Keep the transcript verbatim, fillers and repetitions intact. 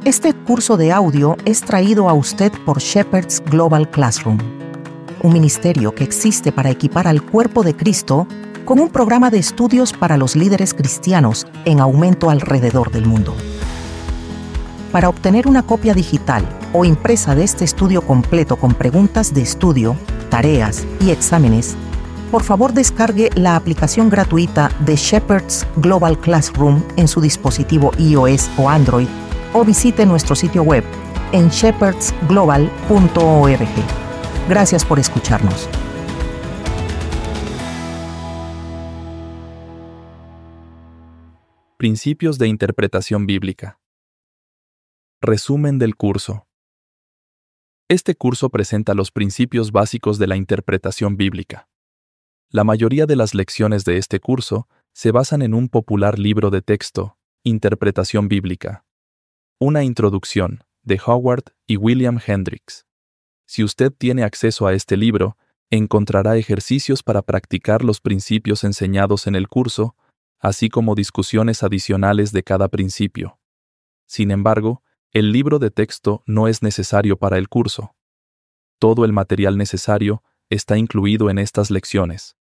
Este curso de audio es traído a usted por Shepherd's Global Classroom, un ministerio que existe para equipar al cuerpo de Cristo con un programa de estudios para los líderes cristianos en aumento alrededor del mundo. Para obtener una copia digital o impresa de este estudio completo con preguntas de estudio, tareas y exámenes, por favor descargue la aplicación gratuita de Shepherd's Global Classroom en su dispositivo iOS o Android o visite nuestro sitio web en shepherds global punto org. Gracias por escucharnos. Principios de interpretación bíblica. Resumen del curso. Este curso presenta los principios básicos de la interpretación bíblica. La mayoría de las lecciones de este curso se basan en un popular libro de texto, Interpretación Bíblica. Una introducción, de Howard y William Hendricks. Si usted tiene acceso a este libro, encontrará ejercicios para practicar los principios enseñados en el curso, así como discusiones adicionales de cada principio. Sin embargo, el libro de texto no es necesario para el curso. Todo el material necesario está incluido en estas lecciones.